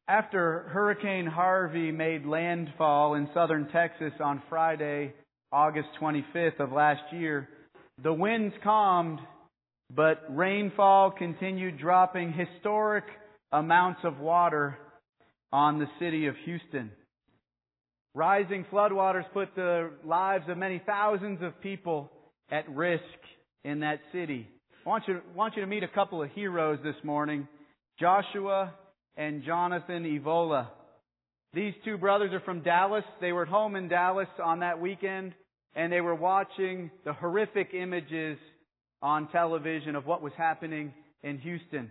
After Hurricane Harvey made landfall in southern Texas on Friday, August 25th of last year, the winds calmed, but rainfall continued dropping historic amounts of water on the city of Houston. Rising floodwaters put the lives of many thousands of people at risk in that city. I want you to meet a couple of heroes this morning, Joshua and Jonathan Evola. These two brothers are from Dallas. They were at home in Dallas on that weekend, and they were watching the horrific images on television of what was happening in Houston.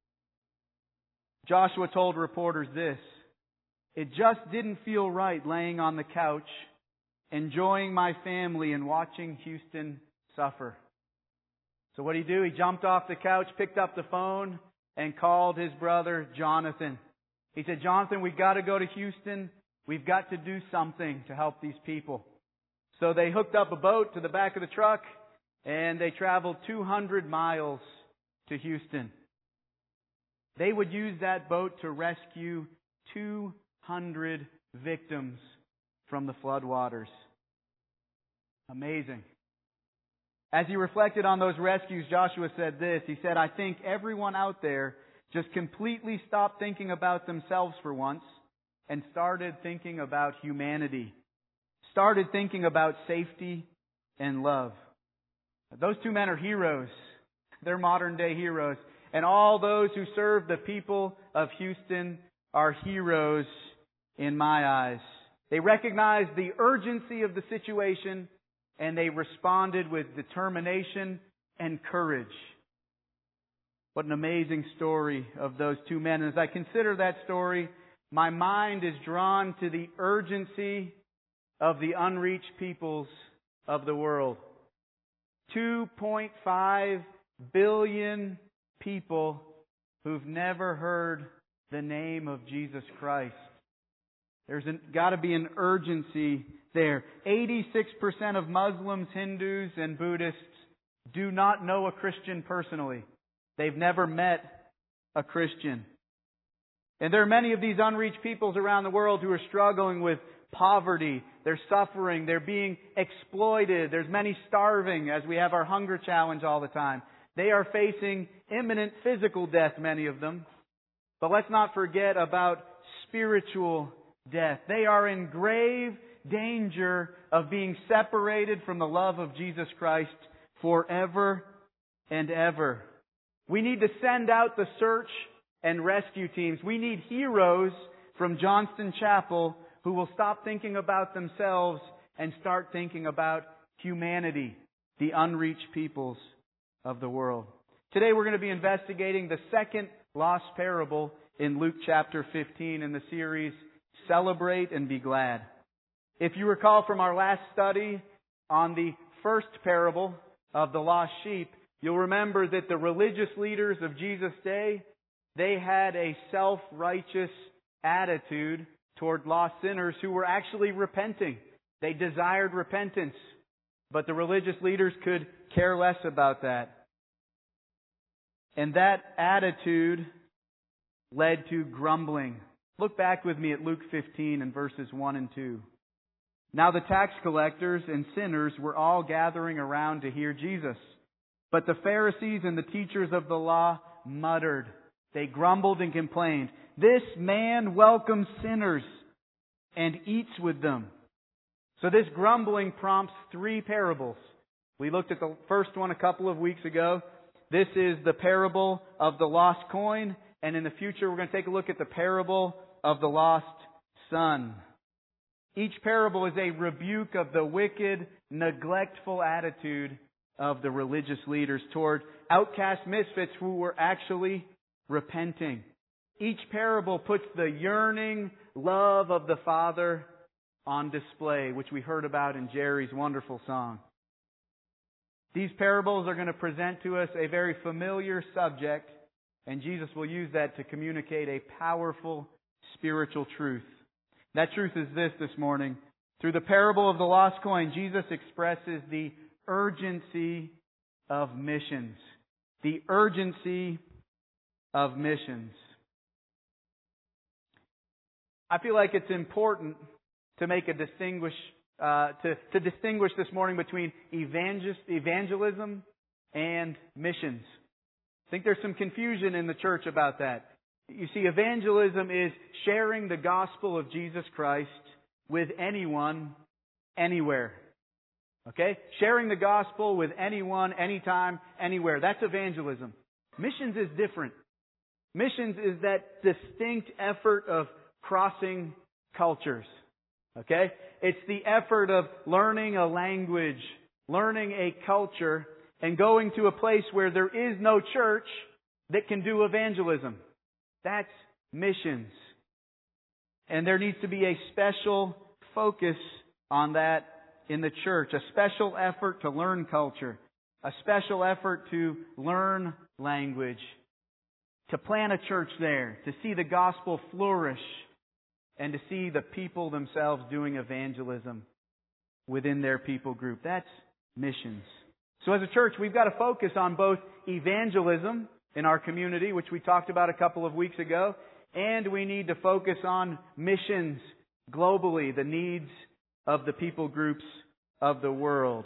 Joshua told reporters this: "It just didn't feel right laying on the couch, enjoying my family and watching Houston suffer." So what did he do? He jumped off the couch, picked up the phone, and called his brother Jonathan. He said, "Jonathan, we've got to go to Houston. We've got to do something to help these people." So they hooked up a boat to the back of the truck, and they traveled 200 miles to Houston. They would use that boat to rescue 200 victims from the floodwaters. Amazing. As he reflected on those rescues, Joshua said this. He said, "I think everyone out there just completely stopped thinking about themselves for once and started thinking about humanity. Started thinking about safety and love." Those two men are heroes. They're modern day heroes. And all those who serve the people of Houston are heroes in my eyes. They recognized the urgency of the situation, and they responded with determination and courage. What an amazing story of those two men. And as I consider that story, my mind is drawn to the urgency of the unreached peoples of the world. 2.5 billion people who've never heard the name of Jesus Christ. There's got to be an urgency there. 86% of Muslims, Hindus, and Buddhists do not know a Christian personally. They've never met a Christian. And there are many of these unreached peoples around the world who are struggling with poverty. They're suffering. They're being exploited. There's many starving as we have our hunger challenge all the time. They are facing imminent physical death, many of them. But let's not forget about spiritual death. They are in grave danger of being separated from the love of Jesus Christ forever and ever. We need to send out the search and rescue teams. We need heroes from Johnston Chapel who will stop thinking about themselves and start thinking about humanity, the unreached peoples of the world. Today we're going to be investigating the second lost parable in Luke chapter 15 in the series Celebrate and Be Glad. If you recall from our last study on the first parable of the lost sheep, you'll remember that the religious leaders of Jesus' day, they had a self-righteous attitude toward lost sinners who were actually repenting. They desired repentance, but the religious leaders could care less about that. And that attitude led to grumbling. Look back with me at Luke 15 and verses 1 and 2. Now the tax collectors and sinners were all gathering around to hear Jesus. But the Pharisees and the teachers of the law muttered. They grumbled and complained. "This man welcomes sinners and eats with them." So this grumbling prompts three parables. We looked at the first one a couple of weeks ago. This is the parable of the lost coin. And in the future, we're going to take a look at the parable of the lost son. Each parable is a rebuke of the wicked, neglectful attitude of the religious leaders toward outcast misfits who were actually repenting. Each parable puts the yearning love of the Father on display, which we heard about in Jerry's wonderful song. These parables are going to present to us a very familiar subject, and Jesus will use that to communicate a powerful spiritual truth. That truth is this morning. Through the parable of the lost coin, Jesus expresses the urgency of missions. The urgency of missions. I feel like it's important to make a to distinguish this morning between evangelism and missions. I think there's some confusion in the church about that. You see, evangelism is sharing the gospel of Jesus Christ with anyone, anywhere. Okay? Sharing the gospel with anyone, anytime, anywhere. That's evangelism. Missions is different. Missions is that distinct effort of crossing cultures. Okay? It's the effort of learning a language, learning a culture, and going to a place where there is no church that can do evangelism. That's missions. And there needs to be a special focus on that in the church. A special effort to learn culture. A special effort to learn language. To plant a church there. To see the gospel flourish. And to see the people themselves doing evangelism within their people group. That's missions. So as a church, we've got to focus on both evangelism in our community, which we talked about a couple of weeks ago, and we need to focus on missions globally, the needs of the people groups of the world.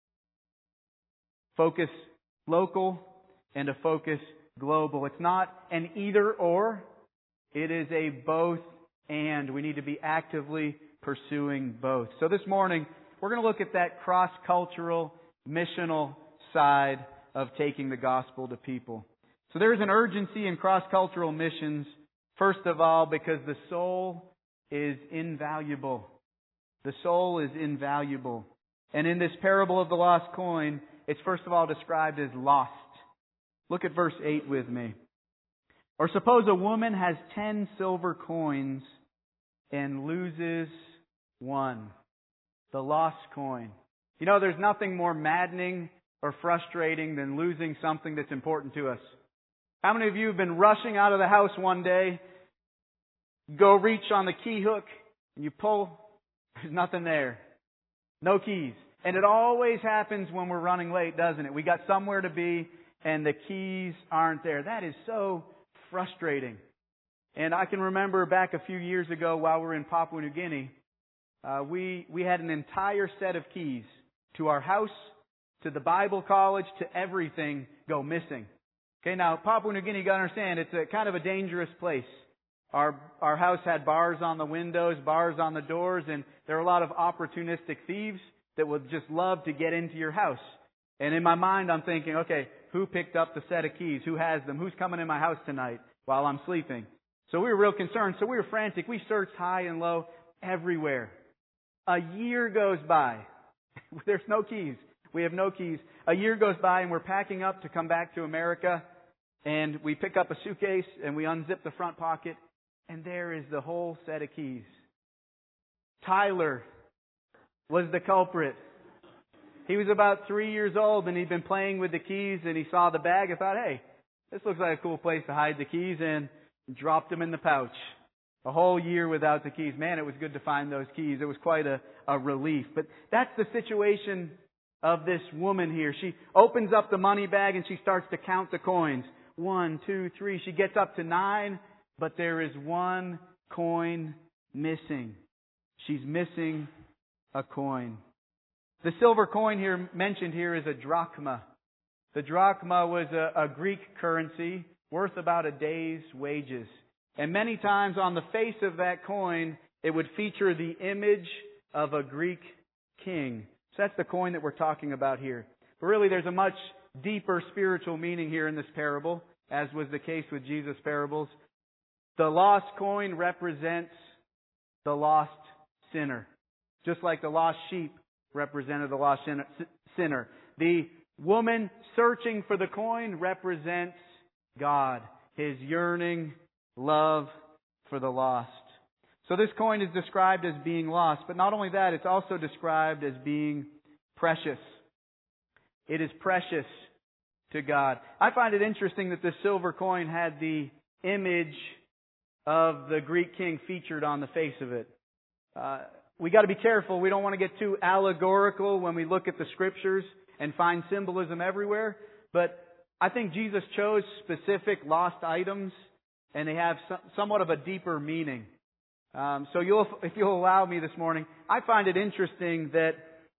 Focus local and a focus global. It's not an either or, it is a both and. We need to be actively pursuing both. So this morning, we're going to look at that cross-cultural, missional side of taking the gospel to people. So there is an urgency in cross-cultural missions, first of all, because the soul is invaluable. The soul is invaluable. And in this parable of the lost coin, it's first of all described as lost. Look at verse 8 with me. Or suppose a woman has 10 silver coins and loses one. The lost coin. You know, there's nothing more maddening or frustrating than losing something that's important to us. How many of you have been rushing out of the house one day, go reach on the key hook, and you pull, there's nothing there. No keys. And it always happens when we're running late, doesn't it? We got somewhere to be, and the keys aren't there. That is so frustrating. And I can remember back a few years ago while we were in Papua New Guinea, we had an entire set of keys to our house, to the Bible college, to everything go missing. Okay, now Papua New Guinea, you got to understand, it's a kind of a dangerous place. Our house had bars on the windows, bars on the doors, and there are a lot of opportunistic thieves that would just love to get into your house. And in my mind, I'm thinking, okay, who picked up the set of keys? Who has them? Who's coming in my house tonight while I'm sleeping? So we were real concerned. So we were frantic. We searched high and low everywhere. A year goes by. There's no keys. We have no keys. A year goes by and we're packing up to come back to America. And we pick up a suitcase and we unzip the front pocket. And there is the whole set of keys. Tyler was the culprit. He was about 3 years old and he'd been playing with the keys and he saw the bag and thought, hey, this looks like a cool place to hide the keys, and dropped them in the pouch. A whole year without the keys. Man, it was good to find those keys. It was quite a relief. But that's the situation of this woman here. She opens up the money bag and she starts to count the coins. 1, 2, 3. She gets up to 9, but there is one coin missing. She's missing a coin. The silver coin here mentioned here is a drachma. The drachma was a Greek currency worth about a day's wages. And many times on the face of that coin, it would feature the image of a Greek king. So that's the coin that we're talking about here. But really there's a much deeper spiritual meaning here in this parable, as was the case with Jesus' parables. The lost coin represents the lost sinner. Just like the lost sheep represented the lost sinner. The woman searching for the coin represents God, His yearning love for the lost. So this coin is described as being lost, but not only that, it's also described as being precious. It is precious to God. I find it interesting that this silver coin had the image of the Greek king featured on the face of it. We got to be careful. We don't want to get too allegorical when we look at the Scriptures and find symbolism everywhere. But I think Jesus chose specific lost items, and they have somewhat of a deeper meaning. So if you'll allow me this morning, I find it interesting that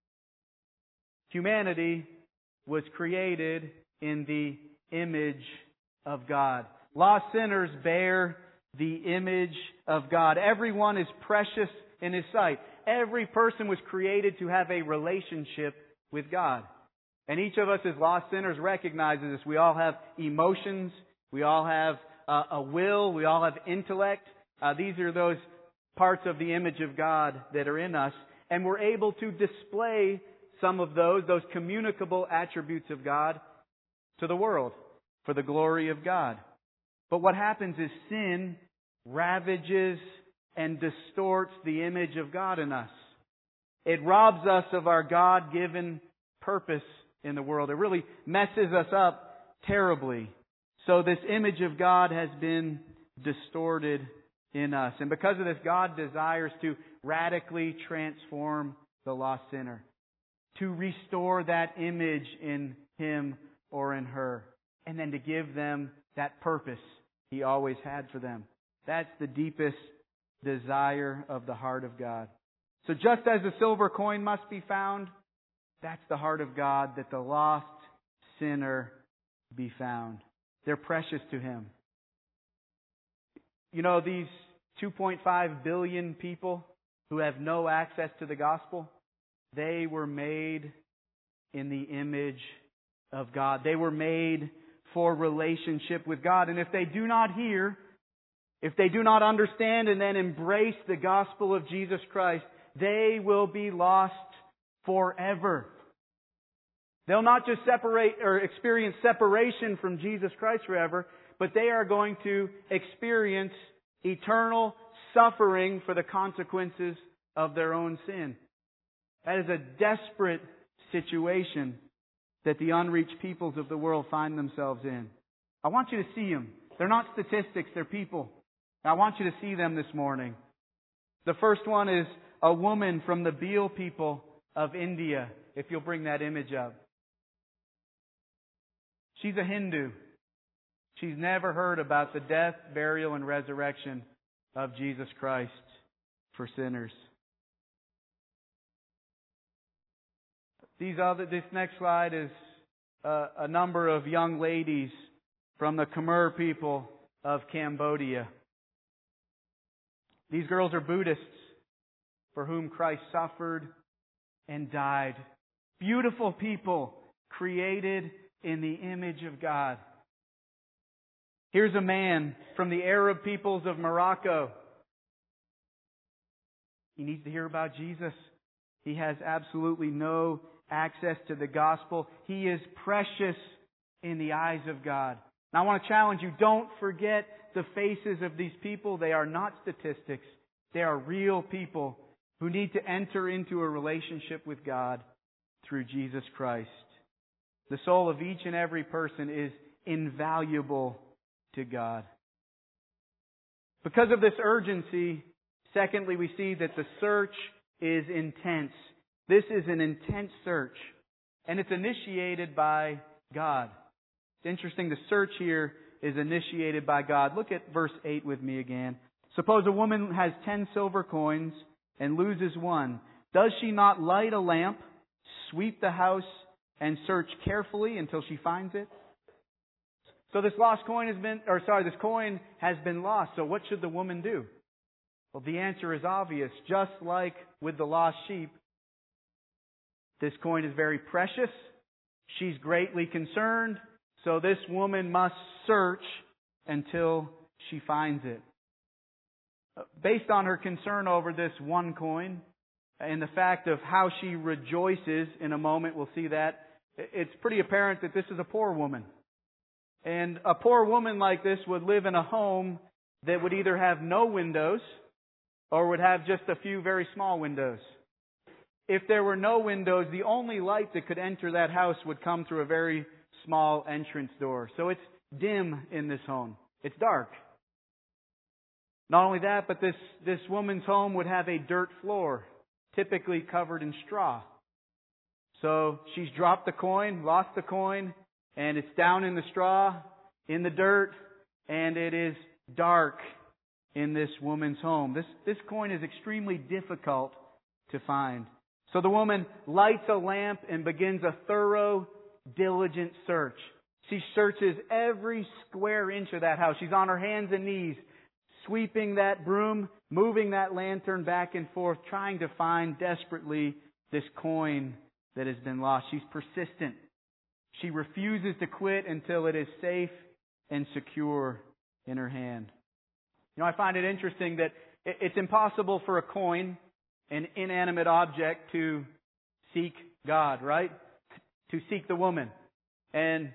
humanity was created in the image of God. Lost sinners bear the image of God. Everyone is precious in His sight. Every person was created to have a relationship with God. And each of us as lost sinners recognizes this. We all have emotions. We all have a will. We all have intellect. These are those parts of the image of God that are in us. And we're able to display some of those communicable attributes of God to the world for the glory of God. But what happens is sin ravages and distorts the image of God in us. It robs us of our God-given purpose in the world. It really messes us up terribly. So this image of God has been distorted in us. And because of this, God desires to radically transform the lost sinner, to restore that image in him or in her, and then to give them that purpose He always had for them. That's the deepest desire of the heart of God. So just as the silver coin must be found, that's the heart of God, that the lost sinner be found. They're precious to Him. You know, these 2.5 billion people who have no access to the gospel, they were made in the image of God. They were made for relationship with God. And if they do not hear, if they do not understand and then embrace the gospel of Jesus Christ, they will be lost forever. They'll not just separate or experience separation from Jesus Christ forever, but they are going to experience eternal suffering for the consequences of their own sin. That is a desperate situation that the unreached peoples of the world find themselves in. I want you to see them. They're not statistics, they're people. I want you to see them this morning. The first one is a woman from the Bhil people of India, if you'll bring that image up. She's a Hindu. She's never heard about the death, burial, and resurrection of Jesus Christ for sinners. This next slide is a number of young ladies from the Khmer people of Cambodia. These girls are Buddhists for whom Christ suffered and died. Beautiful people created in the image of God. Here's a man from the Arab peoples of Morocco. He needs to hear about Jesus. He has absolutely no access to the gospel. He is precious in the eyes of God. Now I want to challenge you, don't forget the faces of these people. They are not statistics. They are real people who need to enter into a relationship with God through Jesus Christ. The soul of each and every person is invaluable to God. Because of this urgency, secondly, we see that the search is intense. This is an intense search, and it's initiated by God. It's interesting, the search here is initiated by God. Look at verse 8 with me again. Suppose a woman has 10 silver coins and loses one. Does she not light a lamp, sweep the house, and search carefully until she finds it? So this coin has been lost. So what should the woman do? Well, the answer is obvious. Just like with the lost sheep, this coin is very precious. She's greatly concerned. So this woman must search until she finds it. Based on her concern over this one coin and the fact of how she rejoices, in a moment we'll see that, it's pretty apparent that this is a poor woman. And a poor woman like this would live in a home that would either have no windows or would have just a few very small windows. If there were no windows, the only light that could enter that house would come through a very small entrance door. So it's dim in this home. It's dark. Not only that, but this woman's home would have a dirt floor, typically covered in straw. So she's dropped the coin, lost the coin, and it's down in the straw, in the dirt, and it is dark in this woman's home. This coin is extremely difficult to find. So the woman lights a lamp and begins a thorough, diligent search. She searches every square inch of that house. She's on her hands and knees, sweeping that broom, moving that lantern back and forth, trying to find desperately this coin that has been lost. She's persistent. She refuses to quit until it is safe and secure in her hand. I find it interesting that it's impossible for a coin, an inanimate object, to seek God, right? To seek the woman. And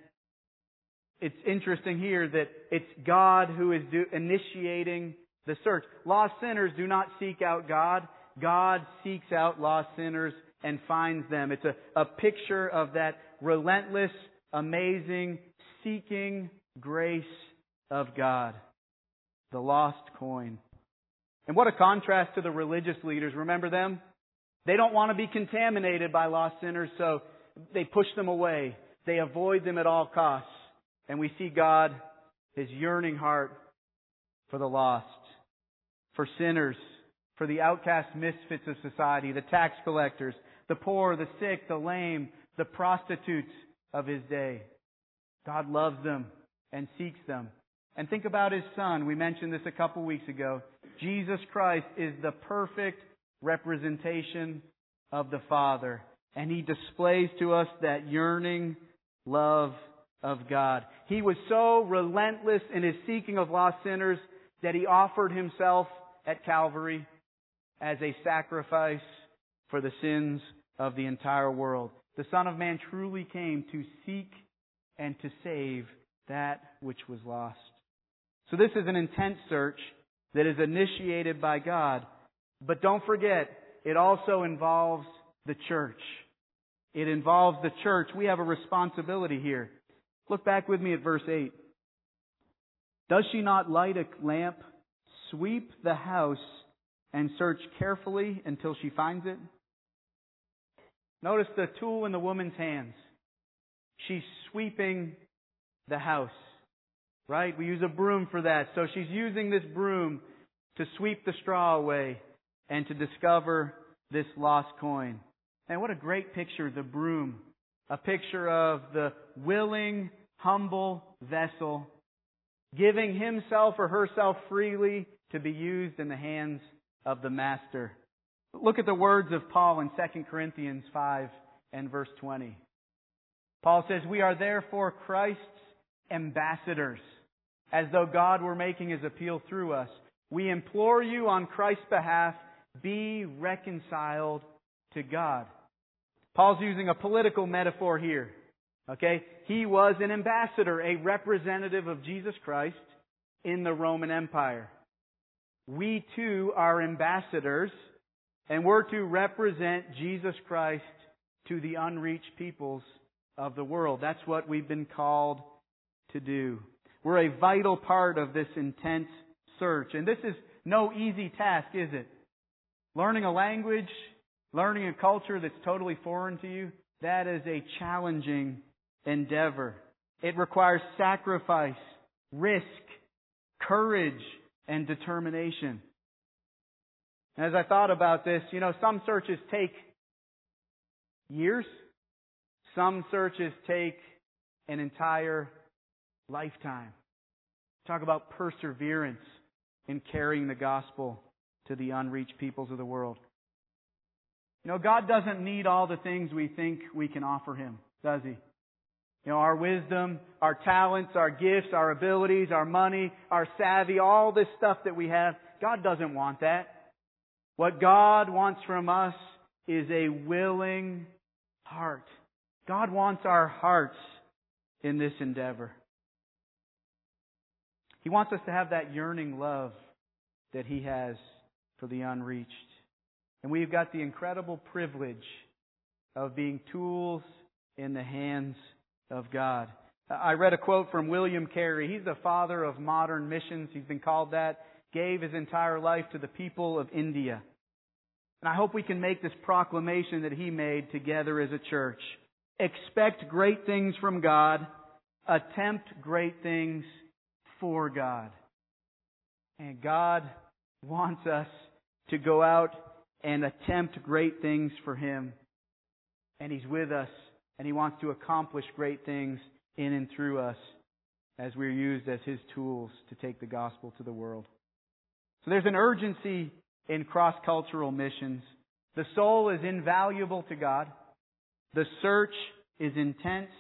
it's interesting here that it's God who is initiating the search. Lost sinners do not seek out God. God seeks out lost sinners and finds them. It's a picture of that relentless, amazing, seeking grace of God. The lost coin. And what a contrast to the religious leaders. Remember them? They don't want to be contaminated by lost sinners, so they push them away. They avoid them at all costs. And we see God, His yearning heart for the lost, for sinners, for the outcast misfits of society, the tax collectors, the poor, the sick, the lame, the prostitutes of His day. God loves them and seeks them. And think about His Son. We mentioned this a couple weeks ago. Jesus Christ is the perfect representation of the Father. And He displays to us that yearning love of God. He was so relentless in His seeking of lost sinners that He offered Himself at Calvary as a sacrifice for the sins of the entire world. The Son of Man truly came to seek and to save that which was lost. So this is an intense search that is initiated by God. But don't forget, it also involves the church. It involves the church. We have a responsibility here. Look back with me at verse 8. Does she not light a lamp, sweep the house, and search carefully until she finds it? Notice the tool in the woman's hands. She's sweeping the house. Right? We use a broom for that. So she's using this broom to sweep the straw away and to discover this lost coin. And what a great picture, the broom. A picture of the willing, humble vessel giving himself or herself freely to be used in the hands of the Master. Look at the words of Paul in 2 Corinthians 5 and verse 20. Paul says, "We are therefore Christ's ambassadors, as though God were making His appeal through us. We implore you on Christ's behalf, be reconciled to God." Paul's using a political metaphor here. Okay? He was an ambassador, a representative of Jesus Christ in the Roman Empire. We too are ambassadors, and we're to represent Jesus Christ to the unreached peoples of the world. That's what we've been called to do. We're a vital part of this intense search. And this is no easy task, is it? Learning a language, learning a culture that's totally foreign to you, that is a challenging endeavor. It requires sacrifice, risk, courage, and determination. As I thought about this, some searches take years. Some searches take an entire lifetime. Talk about perseverance in carrying the gospel to the unreached peoples of the world. God doesn't need all the things we think we can offer Him, does He? Our wisdom, our talents, our gifts, our abilities, our money, our savvy, all this stuff that we have, God doesn't want that. What God wants from us is a willing heart. God wants our hearts in this endeavor. He wants us to have that yearning love that He has for the unreached. And we've got the incredible privilege of being tools in the hands of God. I read a quote from William Carey. He's the father of modern missions. He's been called that. Gave his entire life to the people of India. And I hope we can make this proclamation that he made together as a church. Expect great things from God. Attempt great things for God. And God wants us to go out and attempt great things for Him. And He's with us, and He wants to accomplish great things in and through us as we're used as His tools to take the gospel to the world. So there's an urgency in cross-cultural missions. The soul is invaluable to God. The search is intense.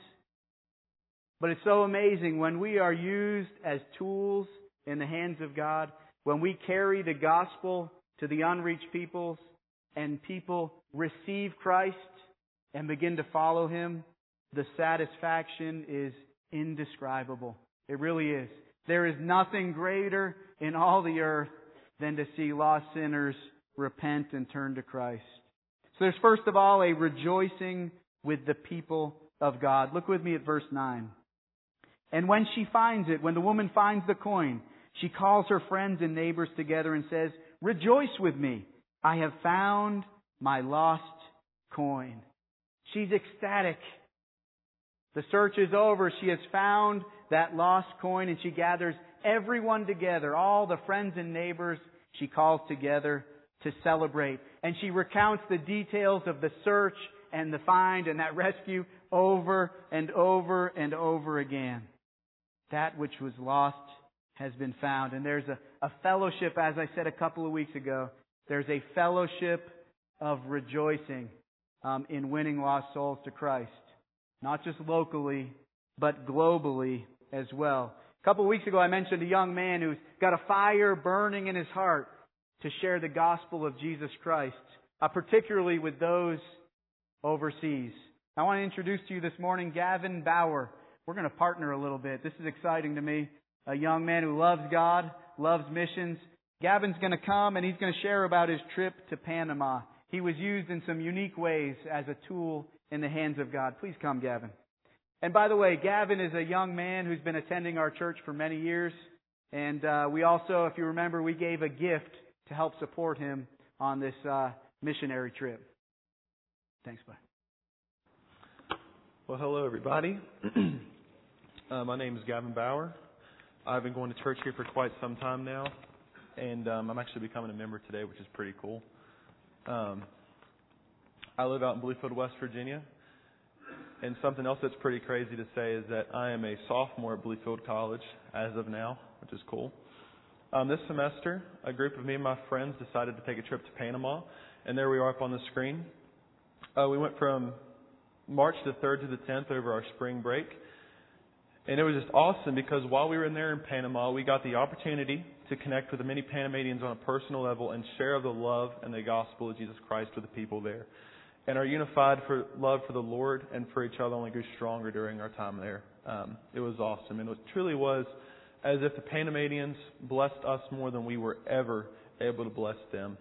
But it's so amazing when we are used as tools in the hands of God, when we carry the gospel to the unreached peoples and people receive Christ and begin to follow Him, the satisfaction is indescribable. It really is. There is nothing greater in all the earth than to see lost sinners repent and turn to Christ. So there's first of all a rejoicing with the people of God. Look with me at verse 9. And when she finds it, when the woman finds the coin, she calls her friends and neighbors together and says, "Rejoice with me. I have found my lost coin." She's ecstatic. The search is over. She has found that lost coin, and she gathers everyone together, all the friends and neighbors she calls together to celebrate. And she recounts the details of the search and the find and that rescue over and over and over again. That which was lost has been found. And there's a fellowship, as I said a couple of weeks ago, there's a fellowship of rejoicing in winning lost souls to Christ. Not just locally, but globally as well. A couple of weeks ago I mentioned a young man who's got a fire burning in his heart to share the gospel of Jesus Christ, particularly with those overseas. I want to introduce to you this morning Gavin Bauer. We're going to partner a little bit. This is exciting to me. A young man who loves God, loves missions. Gavin's going to come and he's going to share about his trip to Panama. He was used in some unique ways as a tool in the hands of God. Please come, Gavin. And by the way, Gavin is a young man who's been attending our church for many years. And we also, if you remember, we gave a gift to help support him on this missionary trip. Thanks, bud. Well, hello, everybody. My name is Gavin Bauer. I've been going to church here for quite some time now, and I'm actually becoming a member today, which is pretty cool. I live out in Bluefield, West Virginia, and something else that's pretty crazy to say is that I am a sophomore at Bluefield College as of now, which is cool. This semester, a group of me and my friends decided to take a trip to Panama, and there we are up on the screen. We went from March the 3rd to the 10th over our spring break. And it was just awesome because while we were in there in Panama, we got the opportunity to connect with the many Panamanians on a personal level and share the love and the gospel of Jesus Christ with the people there. And our unified love for the Lord and for each other only grew stronger during our time there. It was awesome. And it truly was as if the Panamanians blessed us more than we were ever able to bless them.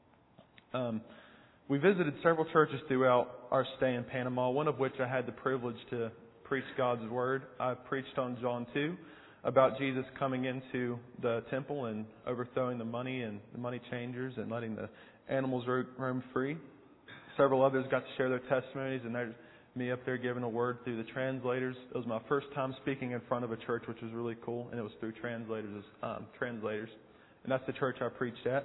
We visited several churches throughout our stay in Panama, one of which I had the privilege to preach God's Word. I preached on John 2 about Jesus coming into the temple and overthrowing the money and the money changers and letting the animals roam free. Several others got to share their testimonies, and there's me up there giving a word through the translators. It was my first time speaking in front of a church, which was really cool, and it was through translators. And that's the church I preached at.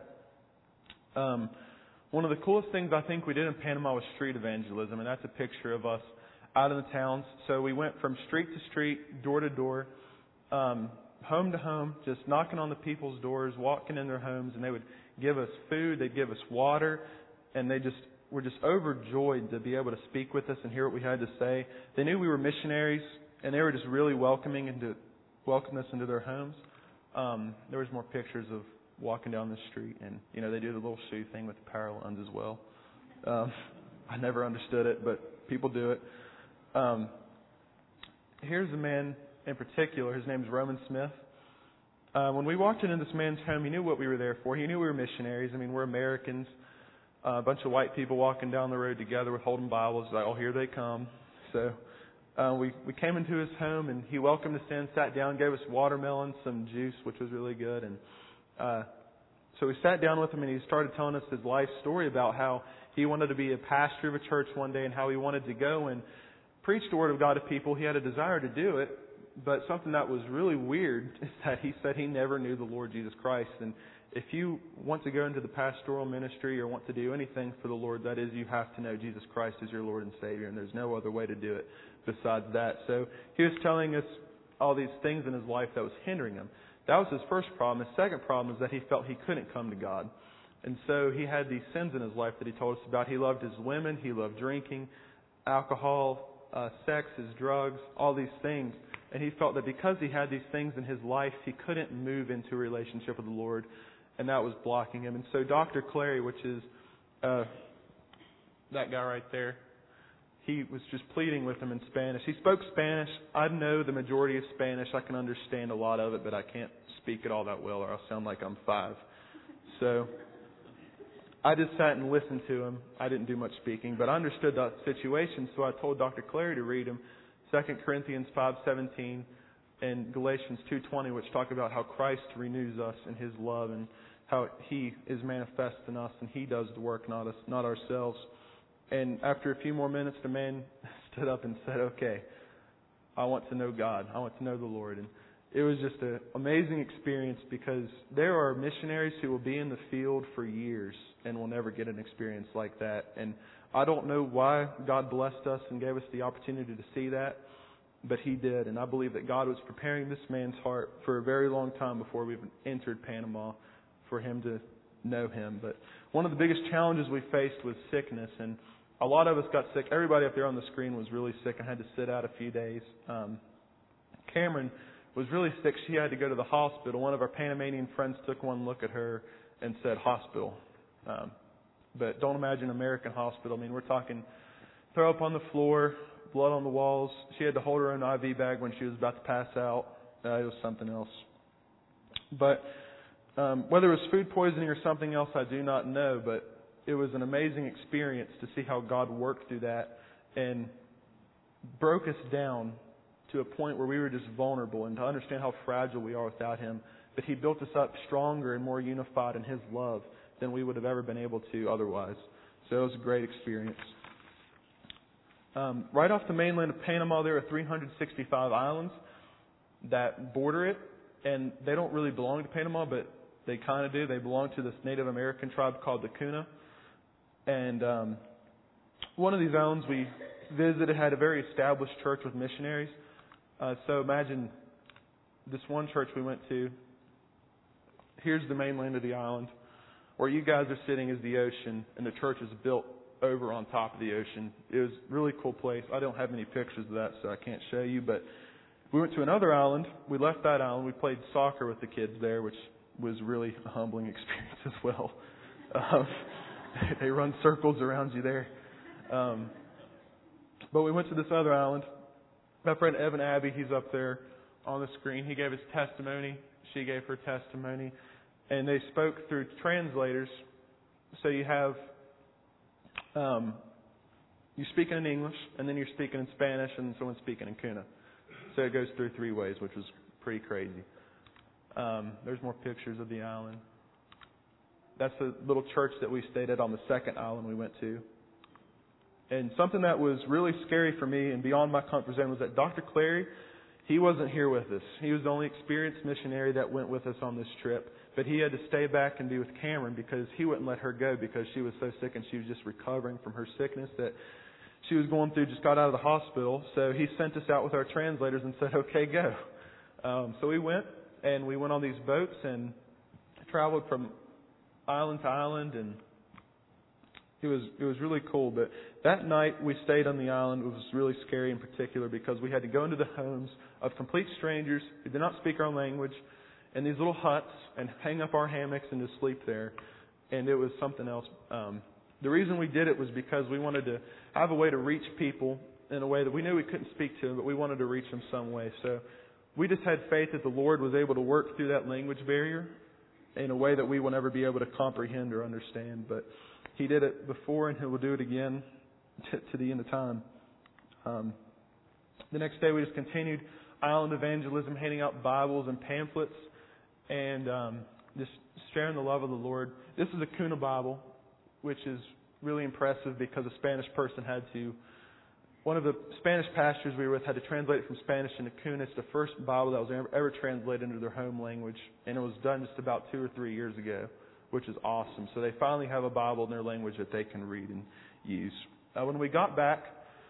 One of the coolest things I think we did in Panama was street evangelism, and that's a picture of us out in the towns. So we went from street to street, door to door, home to home, just knocking on the people's doors, walking in their homes, and they would give us food, they'd give us water, and they just were just overjoyed to be able to speak with us and hear what we had to say. They knew we were missionaries, and they were just really welcoming and to welcome us into their homes. There was more pictures of walking down the street, and they do the little shoe thing with the parallels as well. I never understood it, but people do it. Here's a man in particular. His name is Roman Smith. When we walked into this man's home, he knew what we were there for. He knew we were missionaries. I mean, we're Americans. A bunch of white people walking down the road together with holding Bibles. Like, oh, here they come. So we came into his home, and he welcomed us in, sat down, gave us watermelon, some juice, which was really good. And so we sat down with him, and he started telling us his life story about how he wanted to be a pastor of a church one day and how he wanted to go and preach the Word of God to people. He had a desire to do it, But something that was really weird is that he said he never knew the Lord Jesus Christ. And if you want to go into the pastoral ministry or want to do anything for the Lord, that is, you have to know Jesus Christ as your Lord and Savior, and there's no other way to do it besides that. So he was telling us all these things in his life that was hindering him. That was his first problem. His second problem is that he felt he couldn't come to God. And so he had these sins in his life that he told us about. He loved his women, he loved drinking, alcohol, sex, his drugs, all these things. And he felt that because he had these things in his life, he couldn't move into a relationship with the Lord, and that was blocking him. And so Dr. Clary, which is that guy right there, he was just pleading with him in Spanish. He spoke Spanish. I know the majority of Spanish. I can understand a lot of it, but I can't speak it all that well, or I'll sound like I'm 5. So I just sat and listened to him. I didn't do much speaking, but I understood that situation, so I told Dr. Clary to read him 2 Corinthians 5:17 and Galatians 2:20, which talk about how Christ renews us in His love and how He is manifest in us and He does the work, not us, not ourselves. And after a few more minutes, the man stood up and said, "Okay, I want to know God. I want to know the Lord." And it was just an amazing experience, because there are missionaries who will be in the field for years and will never get an experience like that. And I don't know why God blessed us and gave us the opportunity to see that, but He did. And I believe that God was preparing this man's heart for a very long time before we even entered Panama for him to know Him. But one of the biggest challenges we faced was sickness, and a lot of us got sick. Everybody up there on the screen was really sick and had to sit out a few days. Cameron was really sick. She had to go to the hospital. One of our Panamanian friends took one look at her and said, "Hospital." But don't imagine American hospital. I mean, we're talking throw up on the floor, blood on the walls. She had to hold her own IV bag when she was about to pass out. It was something else. But whether it was food poisoning or something else, I do not know. But it was an amazing experience to see how God worked through that and broke us down to a point where we were just vulnerable, and to understand how fragile we are without Him. But He built us up stronger and more unified in His love than we would have ever been able to otherwise. So it was a great experience. Right off the mainland of Panama, there are 365 islands that border it, and they don't really belong to Panama, but they kind of do. They belong to this Native American tribe called the Kuna. And one of these islands we visited had a very established church with missionaries. So imagine this one church we went to. Here's the mainland of the island. Where you guys are sitting is the ocean, and the church is built over on top of the ocean. It was a really cool place. I don't have any pictures of that, so I can't show you. But we went to another island. We left that island. We played soccer with the kids there, which was really a humbling experience as well. They run circles around you there. But we went to this other island. My friend Evan Abbey, he's up there on the screen. He gave his testimony. She gave her testimony. And they spoke through translators. So you have, you're speaking in English, and then you're speaking in Spanish, and someone's speaking in Kuna. So it goes through 3 ways, which was pretty crazy. There's more pictures of the island. That's the little church that we stayed at on the second island we went to. And something that was really scary for me and beyond my comfort zone was that Dr. Clary, he wasn't here with us. He was the only experienced missionary that went with us on this trip. But he had to stay back and be with Cameron because he wouldn't let her go because she was so sick and she was just recovering from her sickness that she was going through, just got out of the hospital. So he sent us out with our translators and said, "Okay, go." So we went, and we went on these boats and traveled from island to island, and it was really cool. But that night we stayed on the island. It was really scary in particular because we had to go into the homes of complete strangers who did not speak our own language, in these little huts, and hang up our hammocks and just sleep there. And it was something else. The reason we did it was because we wanted to have a way to reach people in a way that we knew we couldn't speak to them, but we wanted to reach them some way. So we just had faith that the Lord was able to work through that language barrier in a way that we will never be able to comprehend or understand. But He did it before, and He will do it again to the end of time. The next day we just continued island evangelism, handing out Bibles and pamphlets, and just sharing the love of the Lord. This is a Kuna Bible, which is really impressive because a Spanish person had to one of the Spanish pastors we were with had to translate it from Spanish into Kunis, the first Bible that was ever translated into their home language. And it was done just about 2 or 3 years ago, which is awesome. So they finally have a Bible in their language that they can read and use. When we got back,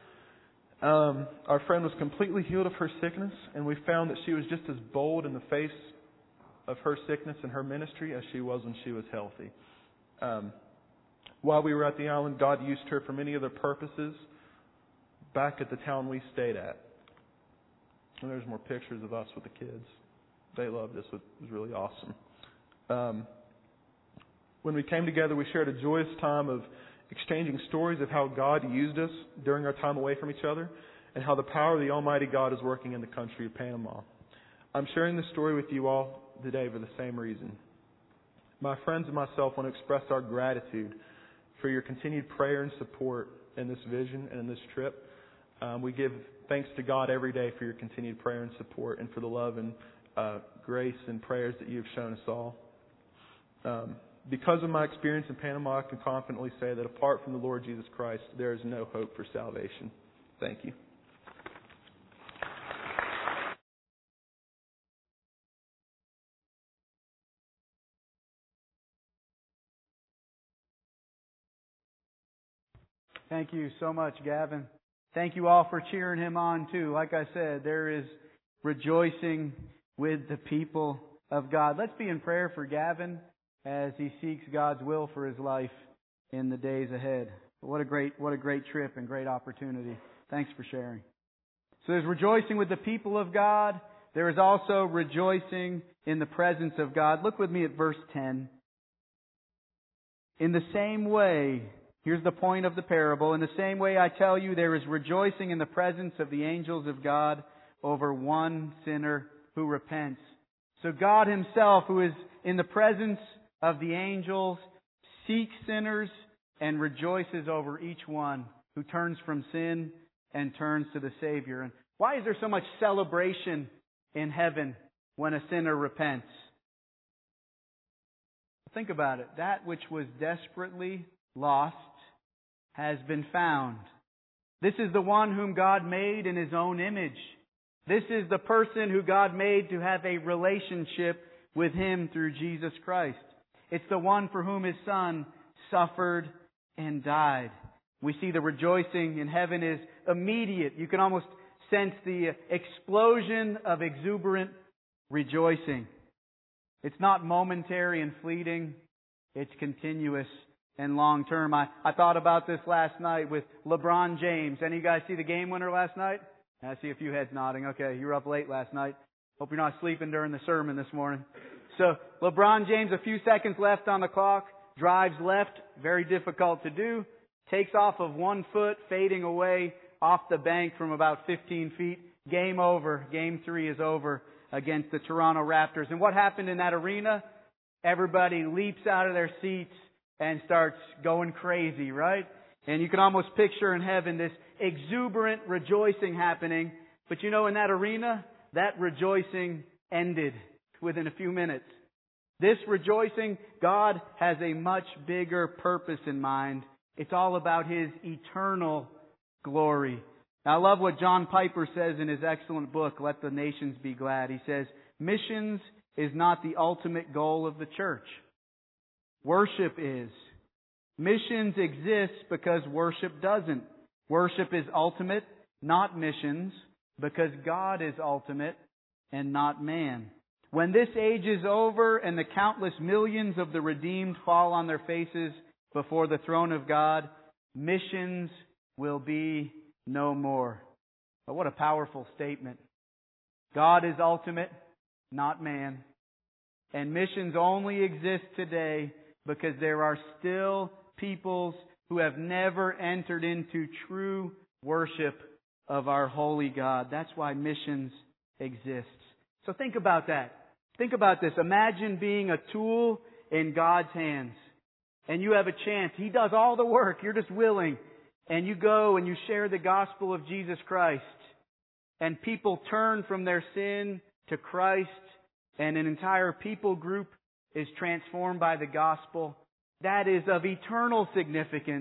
our friend was completely healed of her sickness, and we found that she was just as bold in the face of her sickness and her ministry as she was when she was healthy. While we were at the island, God used her for many other purposes back at the town we stayed at. And there's more pictures of us with the kids. They loved us. It was really awesome. When we came together, we shared a joyous time of exchanging stories of how God used us during our time away from each other and how the power of the Almighty God is working in the country of Panama. I'm sharing this story with you all today for the same reason. My friends and myself want to express our gratitude for your continued prayer and support in this vision and in this trip. We give thanks to God every day for your continued prayer and support and for the love and grace and prayers that you have shown us all. Because of my experience in Panama, I can confidently say that apart from the Lord Jesus Christ, there is no hope for salvation. Thank you. Thank you so much, Gavin. Thank you all for cheering him on too. Like I said, there is rejoicing with the people of God. Let's be in prayer for Gavin as he seeks God's will for his life in the days ahead. What a great trip and great opportunity. Thanks for sharing. So there's rejoicing with the people of God. There is also rejoicing in the presence of God. Look with me at verse 10. In the same way, here's the point of the parable. In the same way, I tell you, there is rejoicing in the presence of the angels of God over one sinner who repents. So God Himself, who is in the presence of the angels, seeks sinners and rejoices over each one who turns from sin and turns to the Savior. And why is there so much celebration in heaven when a sinner repents? Think about it. That which was desperately lost has been found. This is the one whom God made in His own image. This is the person who God made to have a relationship with Him through Jesus Christ. It's the one for whom His Son suffered and died. We see the rejoicing in heaven is immediate. You can almost sense the explosion of exuberant rejoicing. It's not momentary and fleeting. It's continuous and long term. I thought about this last night with LeBron James. Any of you guys see the game winner last night? I see a few heads nodding. Okay, you were up late last night. Hope you're not sleeping during the sermon this morning. So LeBron James, a few seconds left on the clock, drives left, very difficult to do, takes off of 1 foot, fading away off the bank from about 15 feet. Game over. Game 3 is over against the Toronto Raptors. And what happened in that arena? Everybody leaps out of their seats and starts going crazy, right? And you can almost picture in heaven this exuberant rejoicing happening. But you know, in that arena, that rejoicing ended within a few minutes. This rejoicing, God has a much bigger purpose in mind. It's all about His eternal glory. Now, I love what John Piper says in his excellent book, Let the Nations Be Glad. He says, missions is not the ultimate goal of the church. Worship is. Missions exists because worship doesn't. Worship is ultimate, not missions, because God is ultimate and not man. When this age is over and the countless millions of the redeemed fall on their faces before the throne of God, missions will be no more. But what a powerful statement. God is ultimate, not man. And missions only exist today because there are still peoples who have never entered into true worship of our holy God. That's why missions exists. So think about that. Think about this. Imagine being a tool in God's hands. And you have a chance. He does all the work. You're just willing. And you go and you share the gospel of Jesus Christ. And people turn from their sin to Christ. And an entire people group is transformed by the gospel. That is of eternal significance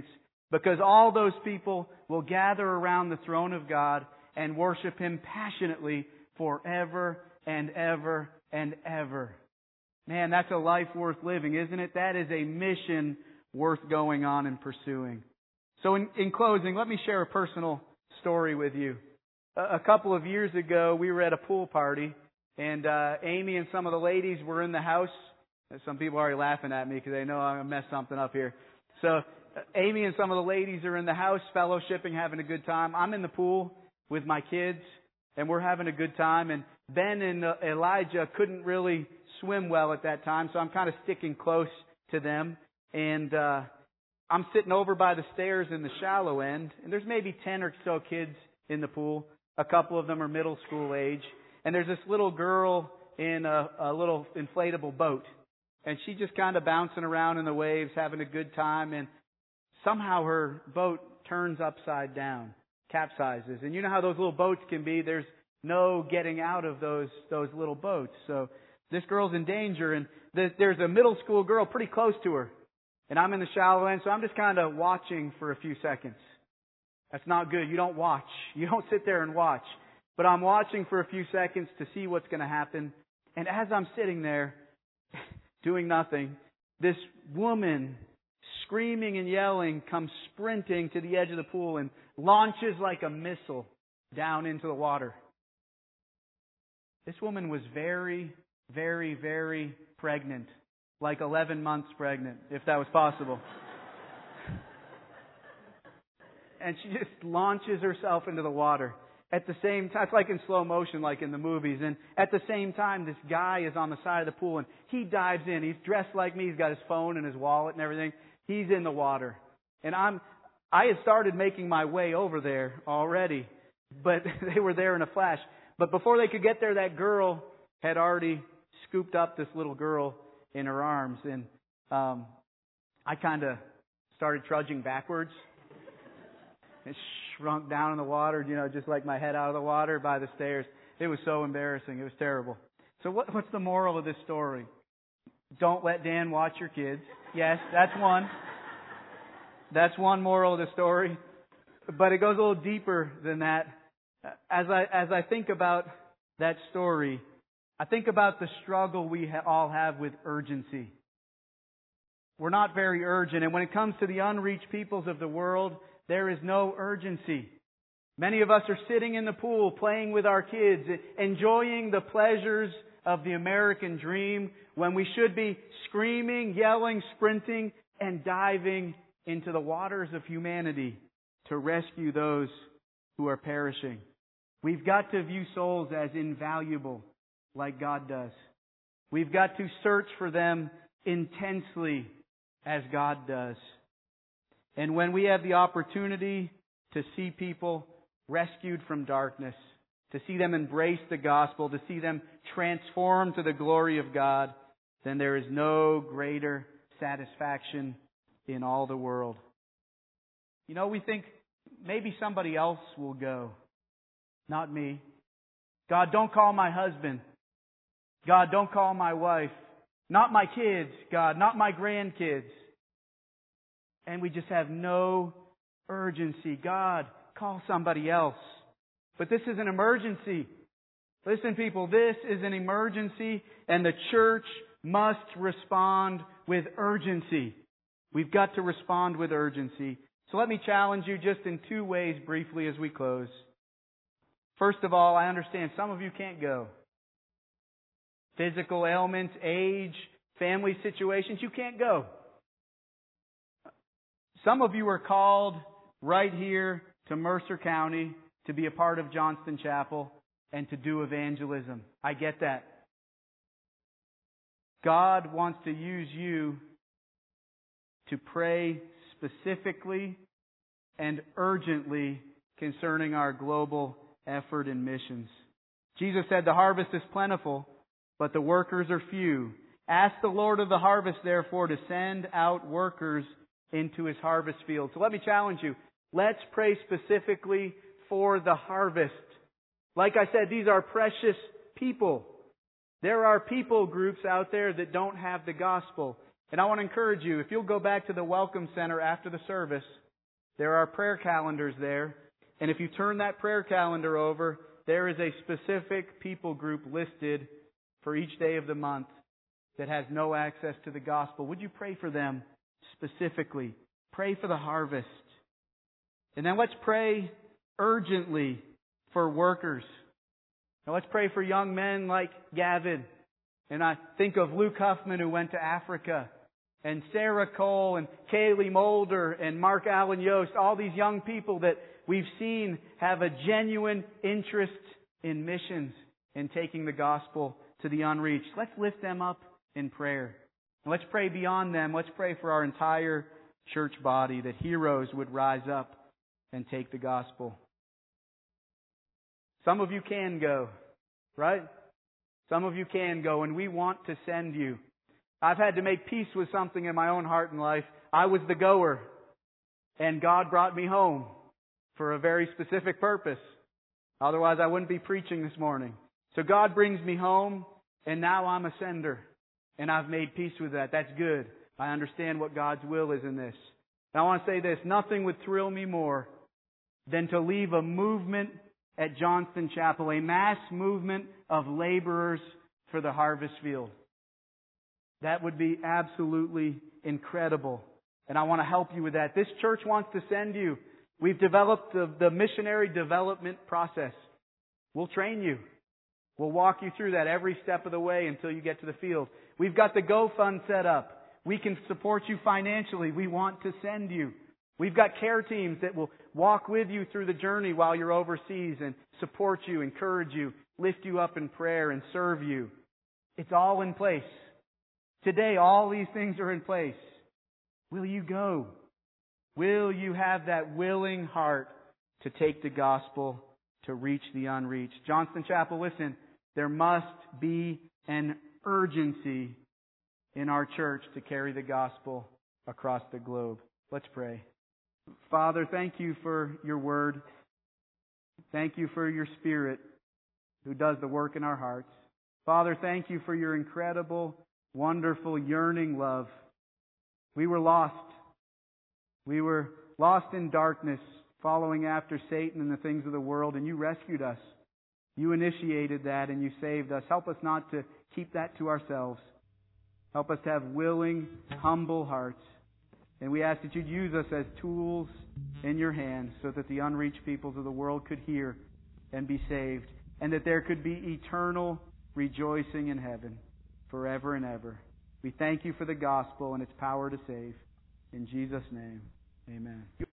because all those people will gather around the throne of God and worship Him passionately forever and ever and ever. Man, that's a life worth living, isn't it? That is a mission worth going on and pursuing. So in closing, let me share a personal story with you. A couple of years ago, we were at a pool party, and Amy and some of the ladies were in the house. Some people are already laughing at me because they know I'm going to mess something up here. So Amy and some of the ladies are in the house fellowshipping, having a good time. I'm in the pool with my kids, and we're having a good time. And Ben and Elijah couldn't really swim well at that time, so I'm kind of sticking close to them. And I'm sitting over by the stairs in the shallow end, and there's maybe 10 or so kids in the pool. A couple of them are middle school age. And there's this little girl in a little inflatable boat. And she's just kind of bouncing around in the waves, having a good time. And somehow her boat turns upside down, capsizes. And you know how those little boats can be. There's no getting out of those little boats. So this girl's in danger. And there's a middle school girl pretty close to her. And I'm in the shallow end, so I'm just kind of watching for a few seconds. That's not good. You don't watch. You don't sit there and watch. But I'm watching for a few seconds to see what's going to happen. And as I'm sitting there, doing nothing, this woman, screaming and yelling, comes sprinting to the edge of the pool and launches like a missile down into the water. This woman was very, very, very pregnant. Like 11 months pregnant, if that was possible. And she just launches herself into the water. At the same time, it's like in slow motion, like in the movies. And at the same time, this guy is on the side of the pool and he dives in. He's dressed like me. He's got his phone and his wallet and everything. He's in the water. And I had started making my way over there already, but they were there in a flash. But before they could get there, that girl had already scooped up this little girl in her arms, and I kind of started trudging backwards and shrunk down in the water, just like my head out of the water by the stairs. It was so embarrassing. It was terrible. So what's the moral of this story? Don't let Dan watch your kids. Yes, that's one. That's one moral of the story. But it goes a little deeper than that. As I think about that story, I think about the struggle we all have with urgency. We're not very urgent. And when it comes to the unreached peoples of the world, there is no urgency. Many of us are sitting in the pool, playing with our kids, enjoying the pleasures of the American dream, when we should be screaming, yelling, sprinting, and diving into the waters of humanity to rescue those who are perishing. We've got to view souls as invaluable, like God does. We've got to search for them intensely as God does. And when we have the opportunity to see people rescued from darkness, to see them embrace the gospel, to see them transformed to the glory of God, then there is no greater satisfaction in all the world. We think maybe somebody else will go. Not me. God, don't call my husband. God, don't call my wife. Not my kids, God. Not my grandkids. And we just have no urgency. God, call somebody else. But this is an emergency. Listen, people, this is an emergency, and the church must respond with urgency. We've got to respond with urgency. So let me challenge you just in two ways briefly as we close. First of all, I understand some of you can't go. Physical ailments, age, family situations, you can't go. Some of you are called right here to Mercer County to be a part of Johnston Chapel and to do evangelism. I get that. God wants to use you to pray specifically and urgently concerning our global effort in missions. Jesus said, "The harvest is plentiful, but the workers are few. Ask the Lord of the harvest, therefore, to send out workers into His harvest field." So let me challenge you. Let's pray specifically for the harvest. Like I said, these are precious people. There are people groups out there that don't have the gospel. And I want to encourage you, if you'll go back to the Welcome Center after the service, there are prayer calendars there. And if you turn that prayer calendar over, there is a specific people group listed for each day of the month that has no access to the gospel. Would you pray for them specifically? Pray for the harvest. And then let's pray urgently for workers. Now let's pray for young men like Gavin. And I think of Luke Huffman, who went to Africa, and Sarah Cole and Kaylee Mulder and Mark Allen Yost, all these young people that we've seen have a genuine interest in missions and taking the gospel to the unreached. Let's lift them up in prayer. And let's pray beyond them. Let's pray for our entire church body, that heroes would rise up and take the gospel. Some of you can go, right? Some of you can go, and we want to send you. I've had to make peace with something in my own heart and life. I was the goer, and God brought me home for a very specific purpose. Otherwise, I wouldn't be preaching this morning. So God brings me home, and now I'm a sender. And I've made peace with that. That's good. I understand what God's will is in this. And I want to say this. Nothing would thrill me more than to leave a movement at Johnston Chapel, a mass movement of laborers for the harvest field. That would be absolutely incredible. And I want to help you with that. This church wants to send you. We've developed the missionary development process. We'll train you. We'll walk you through that every step of the way until you get to the field. We've got the Go Fund set up. We can support you financially. We want to send you. We've got care teams that will walk with you through the journey while you're overseas and support you, encourage you, lift you up in prayer and serve you. It's all in place. Today, all these things are in place. Will you go? Will you have that willing heart to take the gospel, to reach the unreached? Johnston Chapel, listen, there must be an urgency in our church to carry the gospel across the globe. Let's pray. Father, thank you for your word. Thank you for your Spirit who does the work in our hearts. Father, thank you for your incredible, wonderful, yearning love. We were lost. We were lost in darkness, following after Satan and the things of the world, and you rescued us. You initiated that and you saved us. Help us not to keep that to ourselves. Help us to have willing, humble hearts. And we ask that you'd use us as tools in your hands so that the unreached peoples of the world could hear and be saved, and that there could be eternal rejoicing in heaven forever and ever. We thank you for the gospel and its power to save. In Jesus' name, amen.